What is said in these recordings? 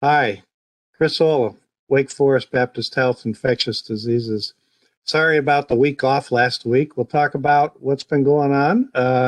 Hi, Chris Ola, Wake Forest Baptist Health Infectious Diseases. Sorry about the week off last week. We'll talk about what's been going on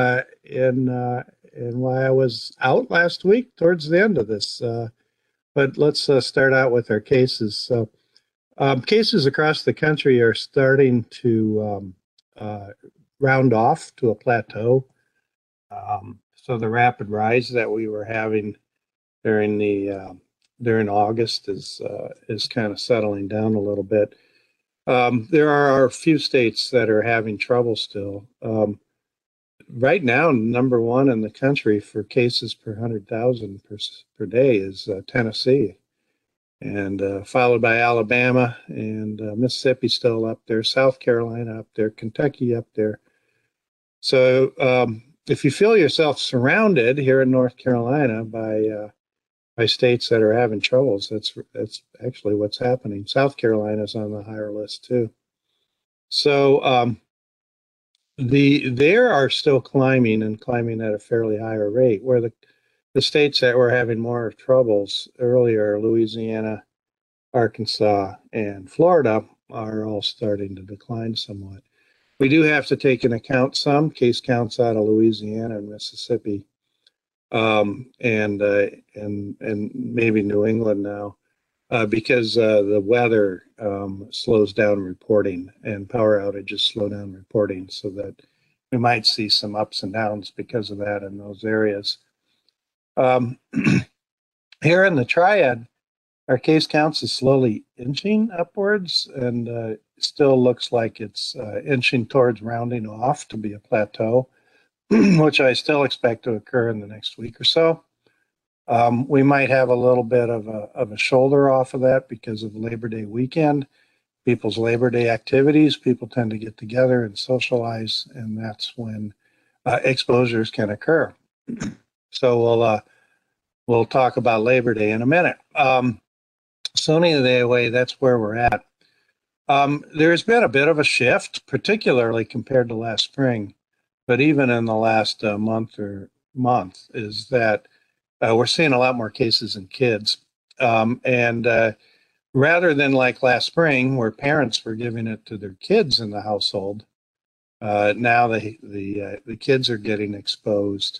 and why I was out last week towards the end of this. But let's start out with our cases. Cases across the country are starting to uh, round off to a plateau. So the rapid rise that we were having during the during August is kind of settling down a little bit. There are a few states that are having trouble still. Right now, number one in the country for cases per 100,000 per day is Tennessee, and followed by Alabama and Mississippi still up there, South Carolina up there, Kentucky up there. So if you feel yourself surrounded here in North Carolina by states that are having troubles, that's actually what's happening. South Carolina's on the higher list too. So they are still climbing and climbing at a fairly higher rate. Where the states that were having more troubles earlier, Louisiana, Arkansas, and Florida, are all starting to decline somewhat. We do have to take into account some case counts out of Louisiana and Mississippi, and maybe New England now, because the weather slows down reporting and power outages slow down reporting, so that we might see some ups and downs because of that in those areas. Um, Here in the Triad, our case counts is slowly inching upwards, and still looks like it's inching towards rounding off to be a plateau, which I still expect to occur in the next week or so. We might have a little bit of a shoulder off of that because of Labor Day weekend, people's Labor Day activities. People tend to get together and socialize, and that's when exposures can occur. So we'll talk about Labor Day in a minute. So anyway, that's where we're at. There's been a bit of a shift, particularly compared to last spring, but even in the last month, is that we're seeing a lot more cases in kids. And rather than like last spring, where parents were giving it to their kids in the household, now the kids are getting exposed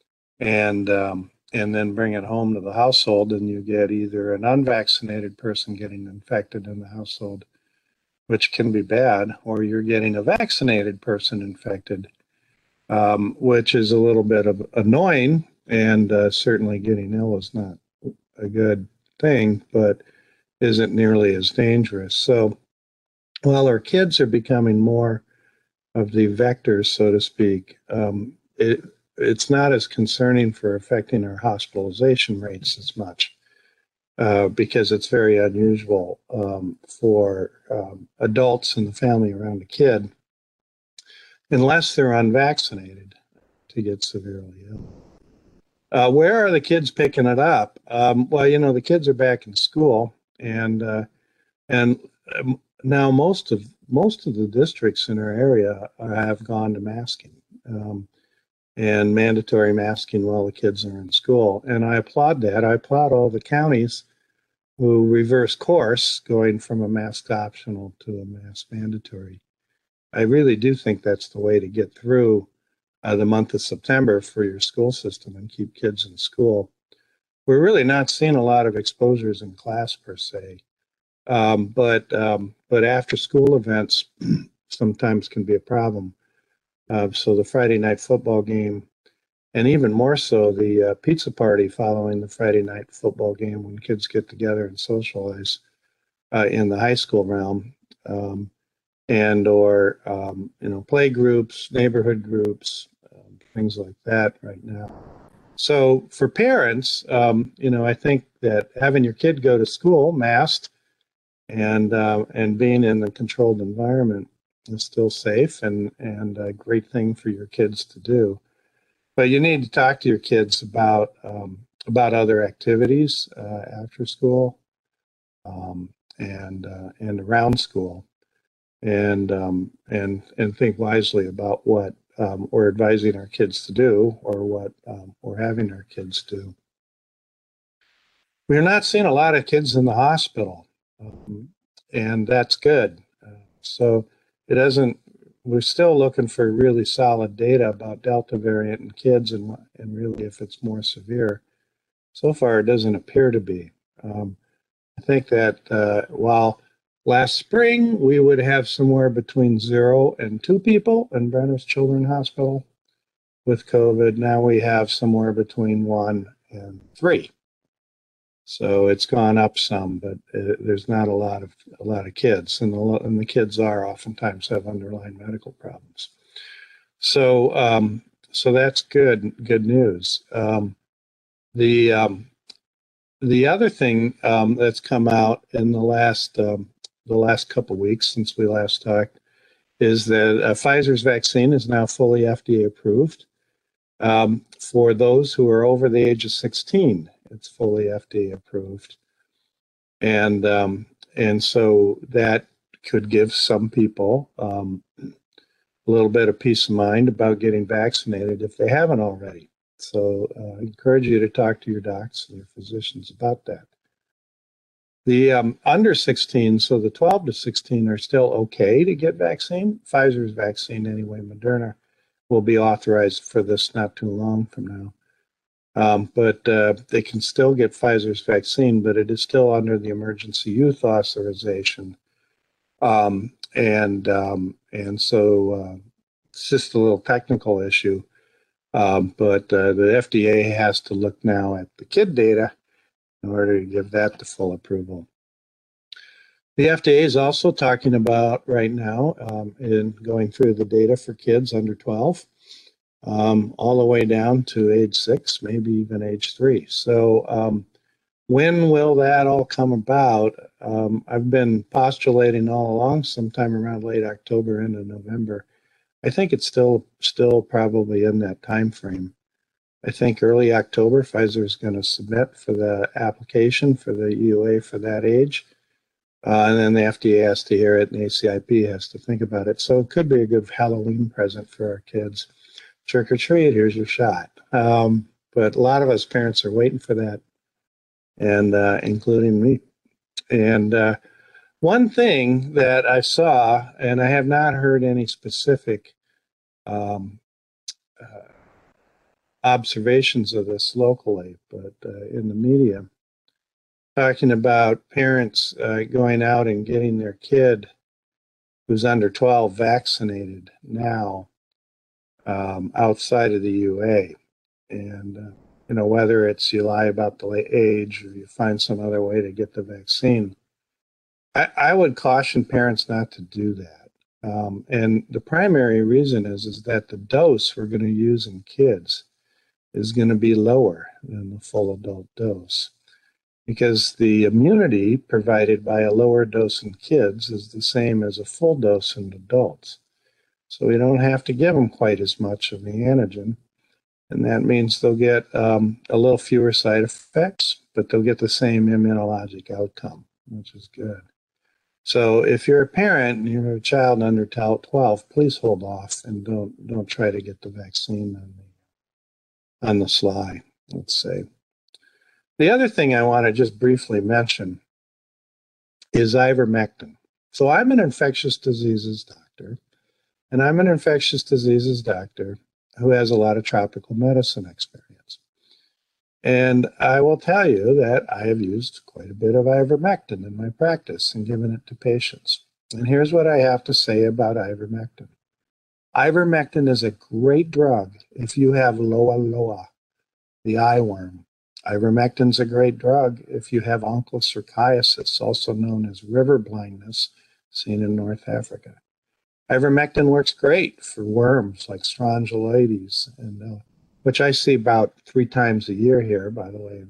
and then bring it home to the household, and you get either an unvaccinated person getting infected in the household, which can be bad, or you're getting a vaccinated person infected, which is a little bit of annoying, and certainly getting ill is not a good thing, but isn't nearly as dangerous. So while our kids are becoming more of the vectors, so to speak, it's not as concerning for affecting our hospitalization rates as much, because it's very unusual for adults in the family around a kid, unless they're unvaccinated, to get severely ill. Where are the kids picking it up? Well, the kids are back in school, and now most of the districts in our area have gone to masking, and mandatory masking while the kids are in school. And I applaud that. I applaud all the counties who reverse course, going from a mask optional to a mask mandatory. I really do think that's the way to get through the month of September for your school system and keep kids in school. We're really not seeing a lot of exposures in class per se, but after school events sometimes can be a problem. So the Friday night football game, and even more so the pizza party following the Friday night football game, when kids get together and socialize in the high school realm, and or play groups, neighborhood groups, things like that right now. So for parents, I think that having your kid go to school masked and being in a controlled environment is still safe and a great thing for your kids to do. But you need to talk to your kids about other activities after school, and around school, and think wisely about what we're advising our kids to do, or what we're having our kids do. We're not seeing a lot of kids in the hospital, and that's good. So it doesn't. We're still looking for really solid data about Delta variant in kids, and really if it's more severe. So far, it doesn't appear to be. I think that while last spring we would have somewhere between 0 and 2 people in Brenner's Children's Hospital with COVID, now we have somewhere between 1 and 3. So it's gone up some, but there's not a lot of kids, and the kids are oftentimes have underlying medical problems. So so that's good news. The other thing that's come out in the last couple of weeks since we last talked is that Pfizer's vaccine is now fully FDA approved for those who are over the age of 16. It's fully FDA approved, and so that could give some people a little bit of peace of mind about getting vaccinated if they haven't already. So I encourage you to talk to your docs and your physicians about that. The under 16, so the 12 to 16 are still okay to get vaccine. Pfizer's vaccine anyway, Moderna will be authorized for this not too long from now. But they can still get Pfizer's vaccine, but it is still under the emergency use authorization. And so it's just a little technical issue. But the FDA has to look now at the kid data in order to give that the full approval. The FDA is also talking about right now in going through the data for kids under 12, all the way down to age 6, maybe even age 3. So when will that all come about? I've been postulating all along, sometime around late October into November. I think it's still probably in that time frame. I think early October, Pfizer is going to submit for the application for the EUA for that age. And then the FDA has to hear it and the ACIP has to think about it. So it could be a good Halloween present for our kids. Trick or treat, here's your shot. But a lot of us parents are waiting for that, and including me. And one thing that I saw, and I have not heard any specific observations of this locally, but in the media, talking about parents going out and getting their kid who's under 12 vaccinated now outside of the UA. And, whether it's you lie about the age or you find some other way to get the vaccine, I would caution parents not to do that. And the primary reason is that the dose we're going to use in kids is going to be lower than the full adult dose, because the immunity provided by a lower dose in kids is the same as a full dose in adults. So we don't have to give them quite as much of the antigen. And that means they'll get a little fewer side effects, but they'll get the same immunologic outcome, which is good. So if you're a parent and you have a child under 12, please hold off and don't try to get the vaccine on the sly, let's say. The other thing I want to just briefly mention is ivermectin. So I'm an infectious diseases doctor, and I'm an infectious diseases doctor who has a lot of tropical medicine experience. And I will tell you that I have used quite a bit of ivermectin in my practice and given it to patients. And here's what I have to say about ivermectin. Ivermectin is a great drug if you have loa loa, the eye worm. Ivermectin is a great drug if you have onchocerciasis, also known as river blindness, seen in North Africa. Ivermectin works great for worms like strongyloides, and which I see about 3 times a year here, by the way,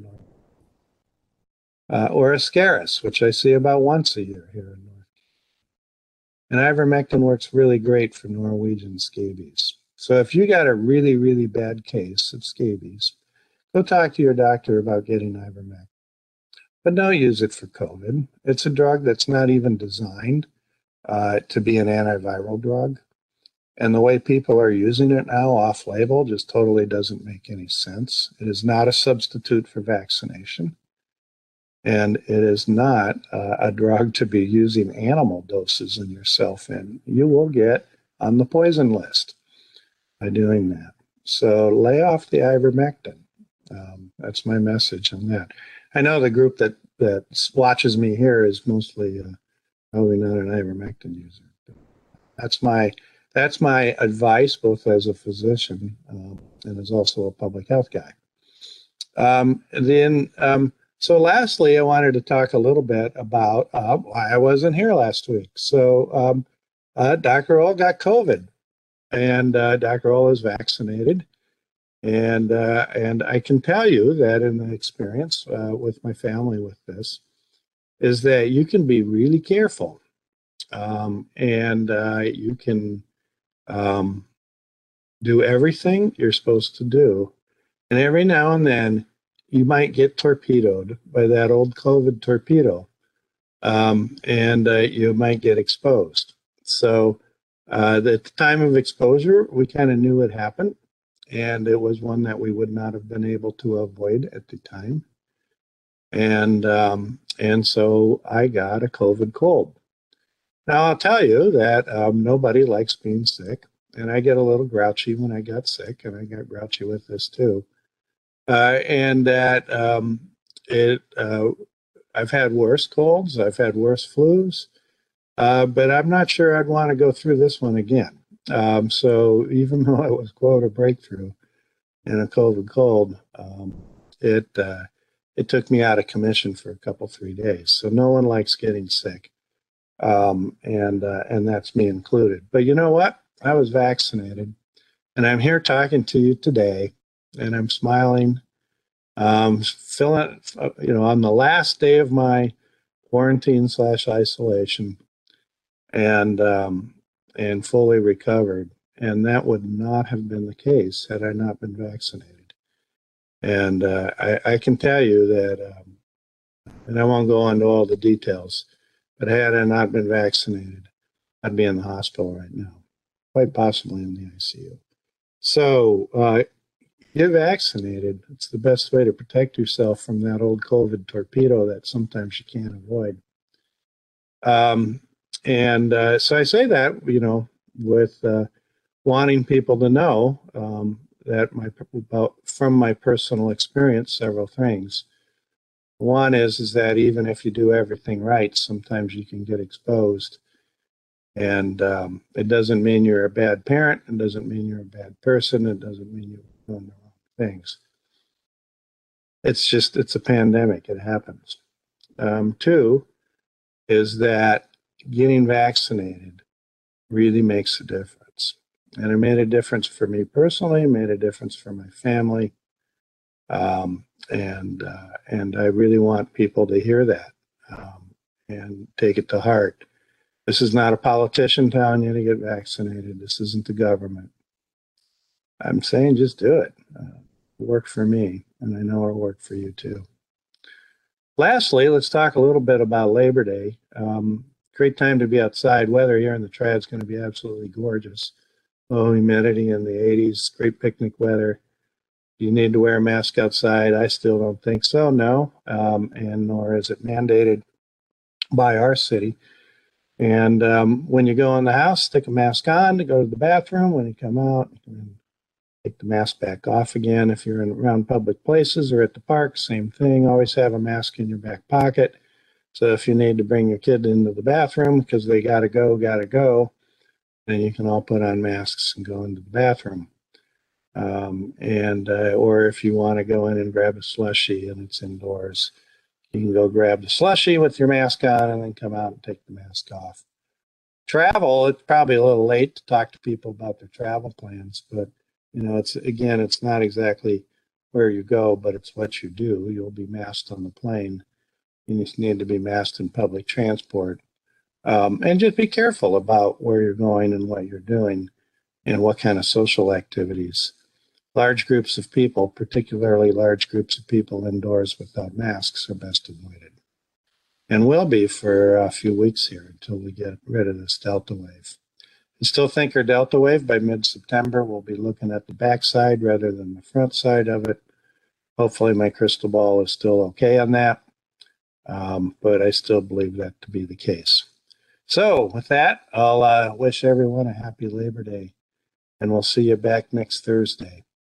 or Ascaris, which I see about once a year here in North. And ivermectin works really great for Norwegian scabies. So if you got a really, really bad case of scabies, go talk to your doctor about getting ivermectin. But don't use it for COVID. It's a drug that's not even designed to be an antiviral drug. And the way people are using it now off-label just totally doesn't make any sense. It is not a substitute for vaccination. And it is not a drug to be using animal doses in yourself in. You will get on the poison list by doing that. So lay off the ivermectin. That's my message on that. I know the group that watches me here is mostly probably not an ivermectin user. That's my that's my advice, both as a physician and as also a public health guy. So lastly, I wanted to talk a little bit about why I wasn't here last week. So Dr. Ohl got COVID, and Dr. Ohl is vaccinated. And I can tell you that in the experience with my family with this is that you can be really careful, and you can do everything you're supposed to do. And every now and then, you might get torpedoed by that old COVID torpedo, and you might get exposed. So at the time of exposure, we kind of knew it happened, and it was one that we would not have been able to avoid at the time. And so I got a COVID cold. Now I'll tell you that nobody likes being sick, and I get a little grouchy when I got sick, and I got grouchy with this too. And that I've had worse colds, I've had worse flus, but I'm not sure I'd want to go through this one again. So even though it was quote a breakthrough in a COVID cold, it took me out of commission for a couple 3 days. So no one likes getting sick, and that's me included. But you know what? I was vaccinated, and I'm here talking to you today, and I'm smiling. Feeling, on the last day of my quarantine/isolation, and fully recovered. And that would not have been the case had I not been vaccinated. And I can tell you that, and I won't go into all the details, but had I not been vaccinated, I'd be in the hospital right now, quite possibly in the ICU. So get vaccinated. It's the best way to protect yourself from that old COVID torpedo that sometimes you can't avoid. So I say that, with wanting people to know that from my personal experience, several things. One is that even if you do everything right, sometimes you can get exposed. And it doesn't mean you're a bad parent. It doesn't mean you're a bad person. It doesn't mean you're doing the wrong things. It's a pandemic. It happens. Two is that getting vaccinated really makes a difference. And it made a difference for me personally, made a difference for my family. And I really want people to hear that and take it to heart. This is not a politician telling you to get vaccinated. This isn't the government. I'm saying just do it. It worked for me, and I know it'll work for you too. Lastly, let's talk a little bit about Labor Day. Great time to be outside. Weather here in the Tri is going to be absolutely gorgeous. Low humidity in the 80s, great picnic weather. Do you need to wear a mask outside? I still don't think so, no. And nor is it mandated by our city. And when you go in the house, stick a mask on to go to the bathroom. When you come out, you can take the mask back off again. If you're around public places or at the park, same thing. Always have a mask in your back pocket. So if you need to bring your kid into the bathroom because they gotta go, then you can all put on masks and go into the bathroom. Or if you want to go in and grab a slushie and it's indoors, you can go grab the slushie with your mask on and then come out and take the mask off. Travel, it's probably a little late to talk to people about their travel plans, but it's not exactly where you go, but it's what you do. You'll be masked on the plane. You just need to be masked in public transport. And just be careful about where you're going and what you're doing and what kind of social activities. Large groups of people, particularly large groups of people indoors without masks, are best avoided. And will be for a few weeks here until we get rid of this Delta wave. I still think our Delta wave by mid-September, we'll be looking at the backside rather than the front side of it. Hopefully my crystal ball is still okay on that. but I still believe that to be the case. So with that, I'll wish everyone a happy Labor Day, and we'll see you back next Thursday.